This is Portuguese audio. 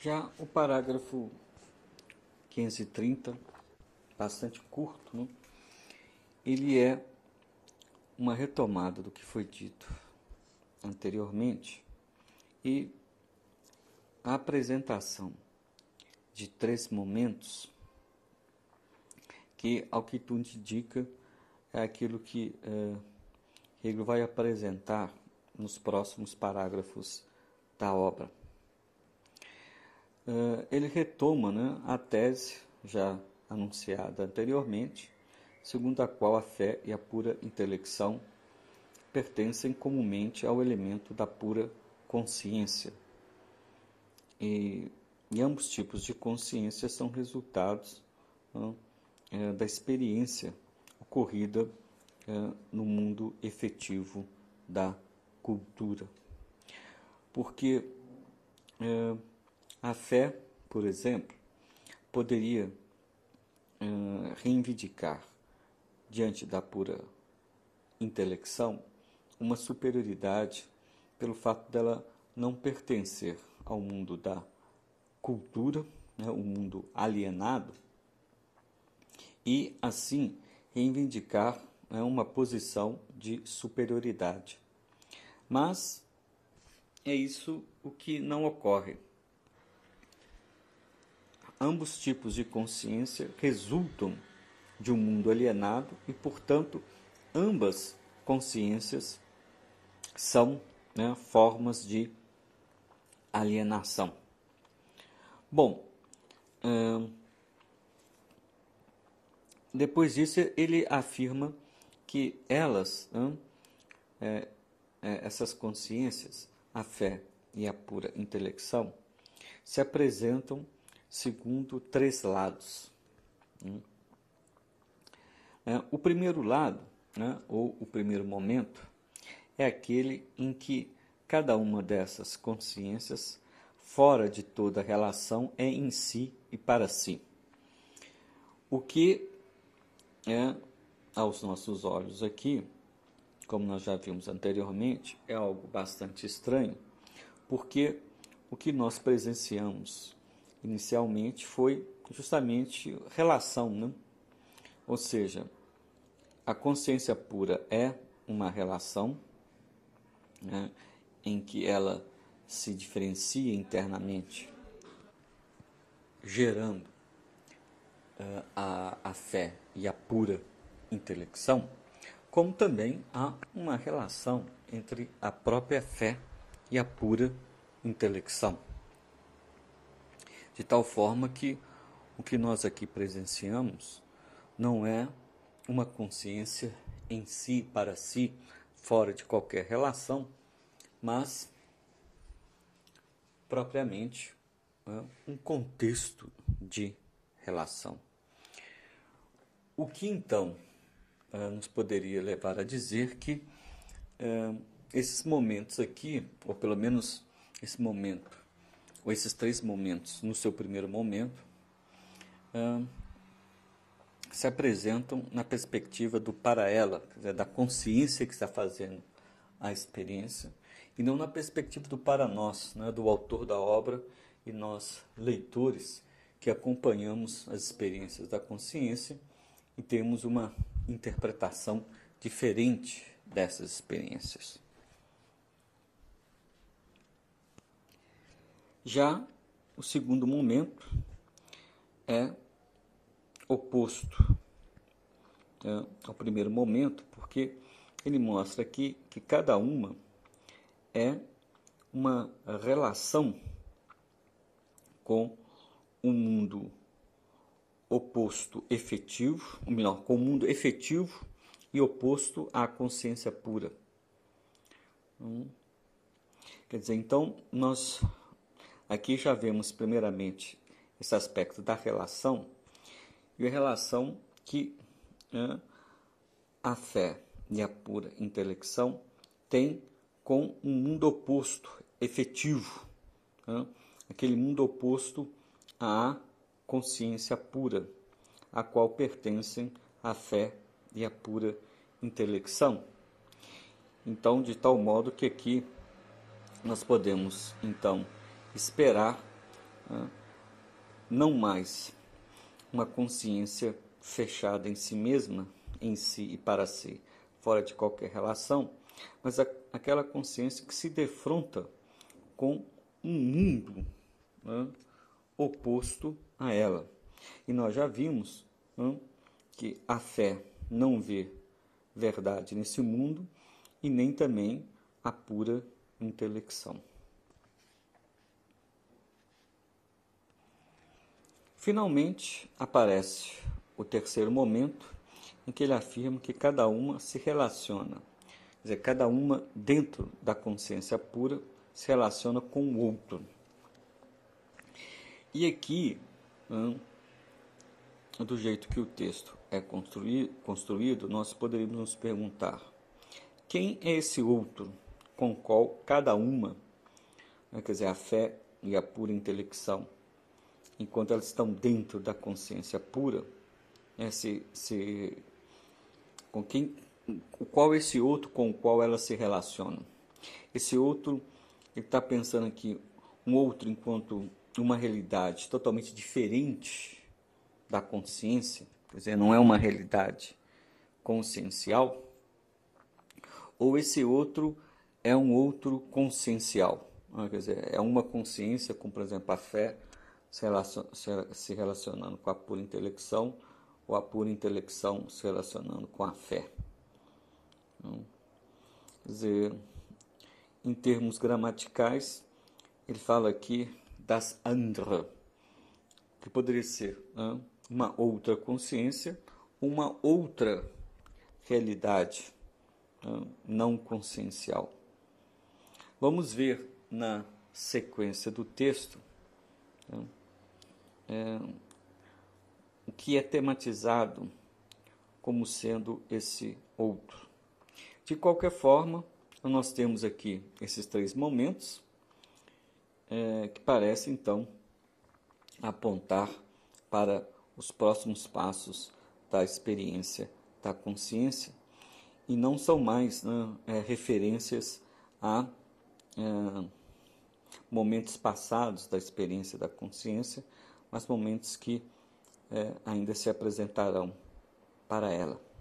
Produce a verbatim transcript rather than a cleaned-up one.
Já o parágrafo quinhentos e trinta, bastante curto, né? Ele é uma retomada do que foi dito anteriormente e a apresentação de três momentos que, ao que tudo indica, é aquilo que uh, Hegel vai apresentar nos próximos parágrafos da obra. Uh, ele retoma, né, a tese já anunciada anteriormente, segundo a qual a fé e a pura intelecção pertencem comumente ao elemento da pura consciência. E, e ambos tipos de consciência são resultados né, é, da experiência ocorrida é, no mundo efetivo da cultura. Porque é, a fé, por exemplo, poderia é, reivindicar diante da pura intelecção uma superioridade pelo fato dela não pertencer ao mundo da cultura, né, o mundo alienado, e assim reivindicar né, uma posição de superioridade. Mas é isso o que não ocorre. Ambos tipos de consciência resultam de um mundo alienado e, portanto, ambas consciências são né, formas de alienação. Bom, hum, depois disso ele afirma que elas, hum, é, é, essas consciências, a fé e a pura intelecção, se apresentam segundo três lados. Hum. É, o primeiro lado, né, ou o primeiro momento, é aquele em que cada uma dessas consciências, fora de toda relação, é em si e para si. O que é, aos nossos olhos aqui, como nós já vimos anteriormente, é algo bastante estranho, porque o que nós presenciamos inicialmente foi justamente relação, né? Ou seja, a consciência pura é uma relação, né, em que ela se diferencia internamente, gerando uh, a, a fé e a pura intelecção, como também há uma relação entre a própria fé e a pura intelecção. De tal forma que o que nós aqui presenciamos não é uma consciência em si, para si, fora de qualquer relação, mas propriamente né, um contexto de relação. O que então uh, nos poderia levar a dizer que uh, esses momentos aqui, ou pelo menos esse momento, ou esses três momentos no seu primeiro momento, uh, se apresentam na perspectiva do para ela, quer dizer, da consciência que está fazendo a experiência, e não na perspectiva do para nós, né, do autor da obra e nós, leitores, que acompanhamos as experiências da consciência e temos uma interpretação diferente dessas experiências. Já o segundo momento é oposto é, ao primeiro momento, porque ele mostra aqui que cada uma é uma relação com o mundo oposto efetivo, ou melhor, com o mundo efetivo e oposto à consciência pura. Hum. Quer dizer, então, nós aqui já vemos primeiramente esse aspecto da relação, e a relação que é, a fé e a pura intelecção têm com um mundo oposto, efetivo, é, aquele mundo oposto à consciência pura, a qual pertencem a fé e a pura intelecção. Então, de tal modo que aqui nós podemos, então, esperar né, não mais uma consciência fechada em si mesma, em si e para si, fora de qualquer relação, mas a, aquela consciência que se defronta com um mundo, né, oposto a ela. E nós já vimos, né, que a fé não vê verdade nesse mundo e nem também a pura intelecção. Finalmente aparece o terceiro momento, em que ele afirma que cada uma se relaciona, quer dizer, cada uma dentro da consciência pura se relaciona com o outro. E aqui, hum, do jeito que o texto é construído, nós poderíamos nos perguntar: quem é esse outro com o qual cada uma, né, quer dizer, a fé e a pura intelecção, enquanto elas estão dentro da consciência pura, né, se, se, com quem, qual é esse outro com o qual elas se relacionam? Esse outro, ele está pensando aqui, um outro enquanto uma realidade totalmente diferente da consciência, quer dizer, não é uma realidade consciencial, ou esse outro é um outro consciencial, quer dizer, é uma consciência com, por exemplo, a fé se relacionando com a pura intelecção, ou a pura intelecção se relacionando com a fé. Quer dizer, em termos gramaticais, ele fala aqui das andere, que poderia ser, né, uma outra consciência, uma outra realidade, né, não consciencial. Vamos ver na sequência do texto, né, é, o que é tematizado como sendo esse outro. De qualquer forma, nós temos aqui esses três momentos é, que parecem, então, apontar para os próximos passos da experiência da consciência e não são mais, né, é, referências a é, momentos passados da experiência da consciência, mas momentos que é, ainda se apresentarão para ela.